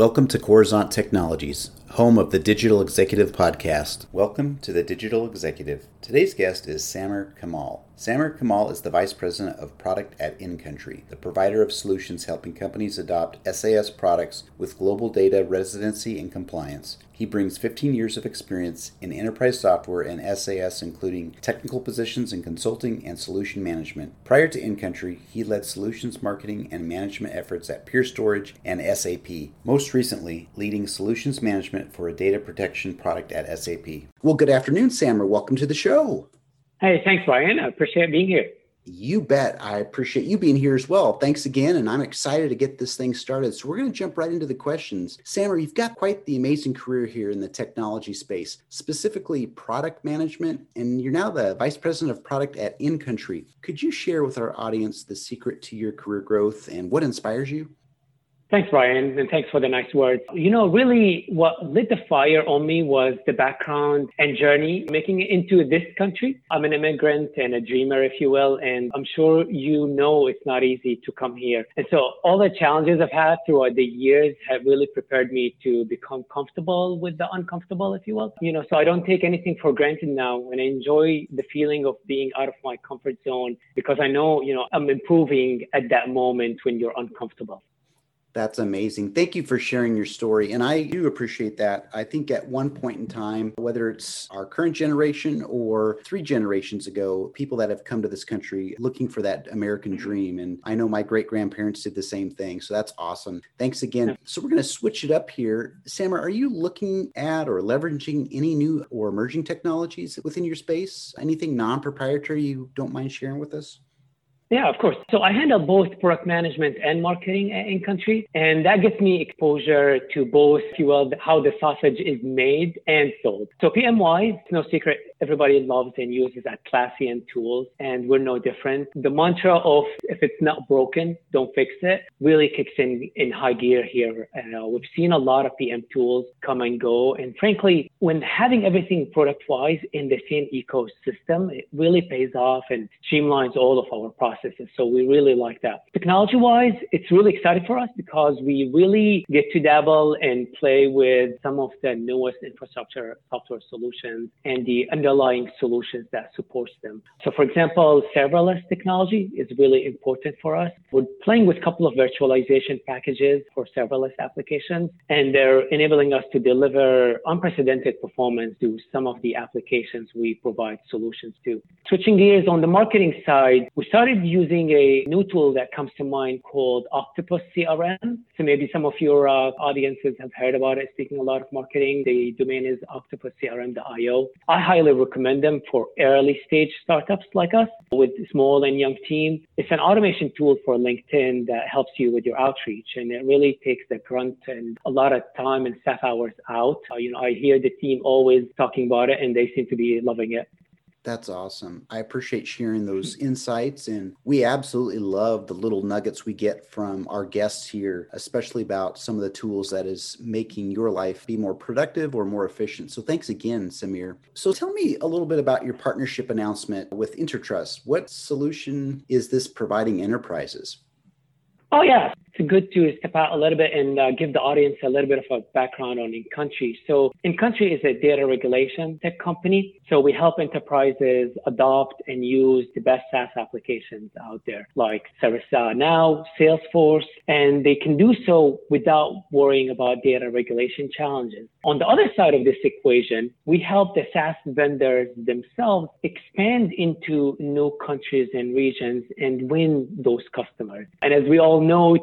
Welcome to Coruzant Technologies, home of the Digital Executive Podcast. Welcome to the Digital Executive. Today's guest is Samer Kamal. Samer Kamal is the Vice President of Product at InCountry, the provider of solutions helping companies adopt SaaS products with global data residency and compliance. He brings 15 years of experience in enterprise software and SaaS, including technical positions in consulting and solution management. Prior to InCountry, he led solutions marketing and management efforts at Pure Storage and SAP, most recently leading solutions management for a data protection product at SAP. Well, good afternoon, Samer. Welcome to the show. Hey, thanks, Brian. I appreciate being here. You bet. I appreciate you being here as well. Thanks again. And I'm excited to get this thing started. So we're going to jump right into the questions. Samer, you've got quite the amazing career here in the technology space, specifically product management, and you're now the Vice President of Product at InCountry. Could you share with our audience the secret to your career growth and what inspires you? Thanks, Brian, and thanks for the nice words. Really what lit the fire on me was the background and journey making it into this country. I'm an immigrant and a dreamer, if you will, and I'm sure you know it's not easy to come here. And so all the challenges I've had throughout the years have really prepared me to become comfortable with the uncomfortable, if you will. So I don't take anything for granted now, and I enjoy the feeling of being out of my comfort zone because I know, I'm improving at that moment when you're uncomfortable. That's amazing. Thank you for sharing your story. And I do appreciate that. I think at one point in time, whether it's our current generation or 3 generations ago, people that have come to this country looking for that American dream. And I know my great-grandparents did the same thing. So that's awesome. Thanks again. So we're going to switch it up here. Samer, are you looking at or leveraging any new or emerging technologies within your space? Anything non-proprietary you don't mind sharing with us? Yeah, of course. So I handle both product management and marketing in country, and that gets me exposure to both, if you will, how the sausage is made and sold. So PM-wise, it's no secret, everybody loves and uses Atlassian tools, and we're no different. The mantra of if it's not broken, don't fix it, really kicks in high gear here. We've seen a lot of PM tools come and go, and frankly, when having everything product-wise in the same ecosystem, it really pays off and streamlines all of our processes. So we really like that. Technology-wise, it's really exciting for us because we really get to dabble and play with some of the newest infrastructure software solutions and the underlying solutions that supports them. So for example, serverless technology is really important for us. We're playing with a couple of virtualization packages for serverless applications, and they're enabling us to deliver unprecedented performance to some of the applications we provide solutions to. Switching gears on the marketing side, we started using a new tool that comes to mind called Octopus CRM. So maybe some of your audiences have heard about it. Speaking a lot of marketing, the domain is octopuscrm.io. I highly recommend them for early stage startups like us with small and young teams. It's an automation tool for LinkedIn that helps you with your outreach, and it really takes the grunt and a lot of time and staff hours out. I hear the team always talking about it, and they seem to be loving it. That's awesome. I appreciate sharing those insights. And we absolutely love the little nuggets we get from our guests here, especially about some of the tools that is making your life be more productive or more efficient. So thanks again, Samer. So tell me a little bit about your partnership announcement with Intertrust. What solution is this providing enterprises? Oh, yeah. It's good to step out a little bit and give the audience a little bit of a background on InCountry. So InCountry is a data regulation tech company. So we help enterprises adopt and use the best SaaS applications out there, like ServiceNow, Salesforce, and they can do so without worrying about data regulation challenges. On the other side of this equation, we help the SaaS vendors themselves expand into new countries and regions and win those customers. And as we all know,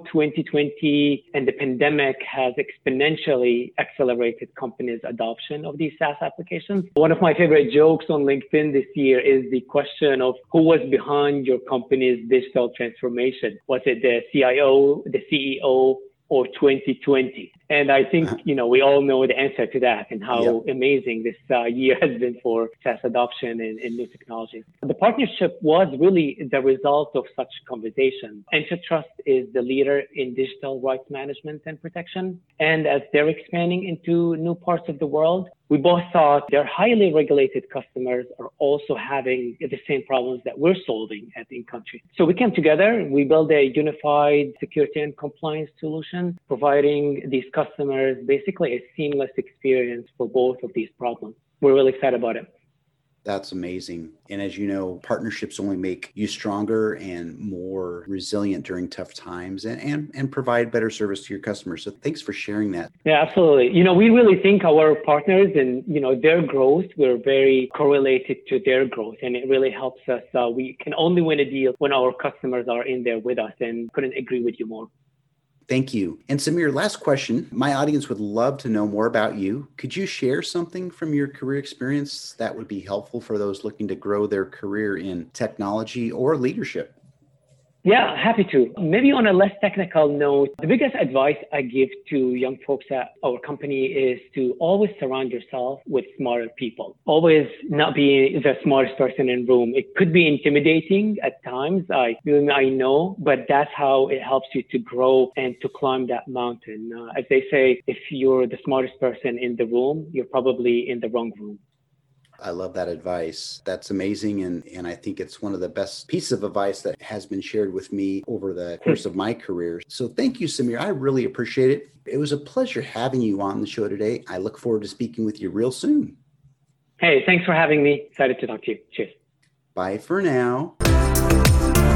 2020 and the pandemic has exponentially accelerated companies' adoption of these SaaS applications. One of my favorite jokes on LinkedIn this year is the question of who was behind your company's digital transformation. Was it the CIO, the CEO, or 2020? And I think, we all know the answer to that and how amazing this year has been for SaaS adoption and new technologies. The partnership was really the result of such conversation. Intertrust is the leader in digital rights management and protection. And as they're expanding into new parts of the world, we both thought their highly regulated customers are also having the same problems that we're solving at InCountry. So we came together, we built a unified security and compliance solution, providing these customers customers basically a seamless experience for both of these problems. We're really excited about it. That's amazing. And as you know, partnerships only make you stronger and more resilient during tough times and provide better service to your customers. So thanks for sharing that. Yeah, absolutely. We really think our partners and, their growth, we're very correlated to their growth. And it really helps us. We can only win a deal when our customers are in there with us, and couldn't agree with you more. Thank you. And Samir, last question. My audience would love to know more about you. Could you share something from your career experience that would be helpful for those looking to grow their career in technology or leadership? Yeah, happy to. Maybe on a less technical note, the biggest advice I give to young folks at our company is to always surround yourself with smarter people. Always not be the smartest person in the room. It could be intimidating at times, I know, but that's how it helps you to grow and to climb that mountain. As they say, if you're the smartest person in the room, you're probably in the wrong room. I love that advice. That's amazing. And I think it's one of the best pieces of advice that has been shared with me over the course of my career. So thank you, Samir. I really appreciate it. It was a pleasure having you on the show today. I look forward to speaking with you real soon. Hey, thanks for having me. Excited to talk to you. Cheers. Bye for now.